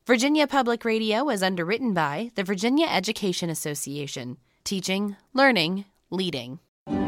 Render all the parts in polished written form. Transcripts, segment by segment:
Virginia Public Radio is underwritten by the Virginia Education Association. Teaching, learning, leading.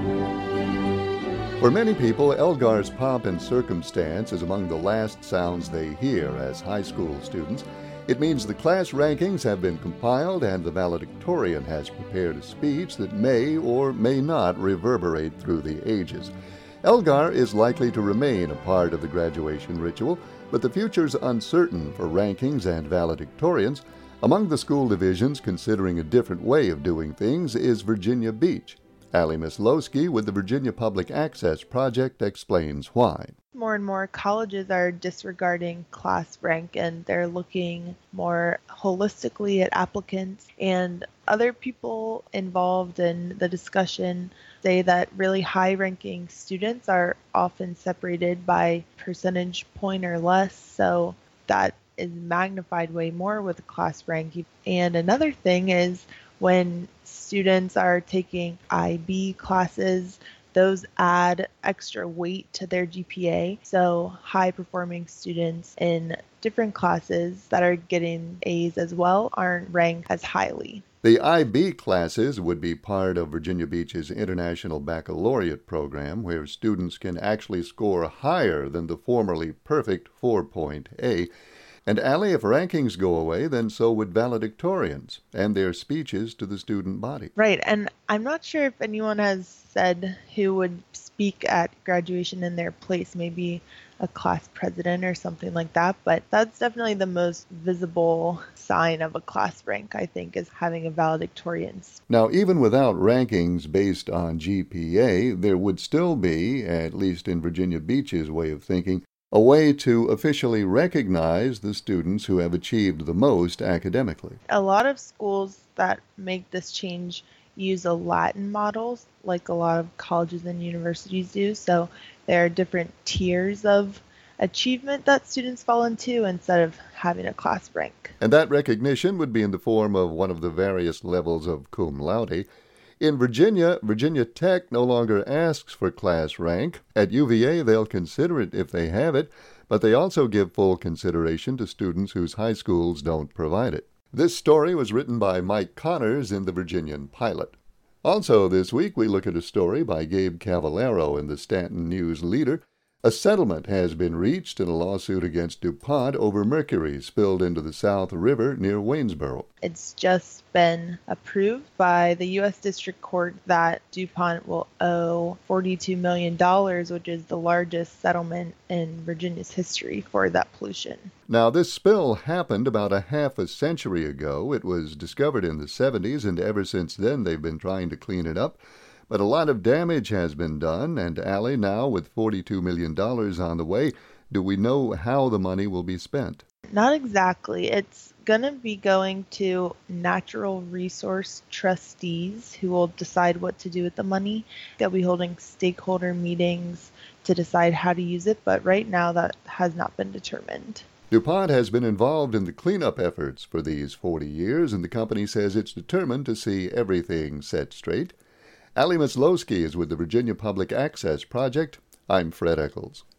For many people, Elgar's Pomp and Circumstance is among the last sounds they hear as high school students. It means the class rankings have been compiled and the valedictorian has prepared a speech that may or may not reverberate through the ages. Elgar is likely to remain a part of the graduation ritual, but the future's uncertain for rankings and valedictorians. Among the school divisions considering a different way of doing things is Virginia Beach. Allie Myslowski with the Virginia Public Access Project explains why. More and more colleges are disregarding class rank and they're looking more holistically at applicants, and other people involved in the discussion say that really high-ranking students are often separated by percentage point or less, so that is magnified way more with a class rank. And another thing is when students are taking IB classes, those add extra weight to their GPA. So high-performing students in different classes that are getting A's as well aren't ranked as highly. The IB classes would be part of Virginia Beach's International Baccalaureate program, where students can actually score higher than the formerly perfect 4-point A. And Allie, if rankings go away, then so would valedictorians and their speeches to the student body. Right, and I'm not sure if anyone has said who would speak at graduation in their place, maybe a class president or something like that, but that's definitely the most visible sign of a class rank, I think, is having a valedictorian. Now, even without rankings based on GPA, there would still be, at least in Virginia Beach's way of thinking, a way to officially recognize the students who have achieved the most academically. A lot of schools that make this change use a Latin model, like a lot of colleges and universities do. So there are different tiers of achievement that students fall into instead of having a class rank. And that recognition would be in the form of one of the various levels of cum laude. In Virginia, Virginia Tech no longer asks for class rank. At UVA, they'll consider it if they have it, but they also give full consideration to students whose high schools don't provide it. This story was written by Mike Connors in the Virginian Pilot. Also this week, we look at a story by Gabe Cavallaro in the Stanton News Leader. A settlement has been reached in a lawsuit against DuPont over mercury spilled into the South River near Waynesboro. It's just been approved by the U.S. District Court that DuPont will owe $42 million, which is the largest settlement in Virginia's history for that pollution. Now, this spill happened about a half a century ago. It was discovered in the 70s, and ever since then they've been trying to clean it up. But a lot of damage has been done, and Allie, now with $42 million on the way, do we know how the money will be spent? Not exactly. It's going to be going to natural resource trustees who will decide what to do with the money. They'll be holding stakeholder meetings to decide how to use it, but right now that has not been determined. DuPont has been involved in the cleanup efforts for these 40 years, and the company says it's determined to see everything set straight. Allie Myslowski is with the Virginia Public Access Project. I'm Fred Eccles.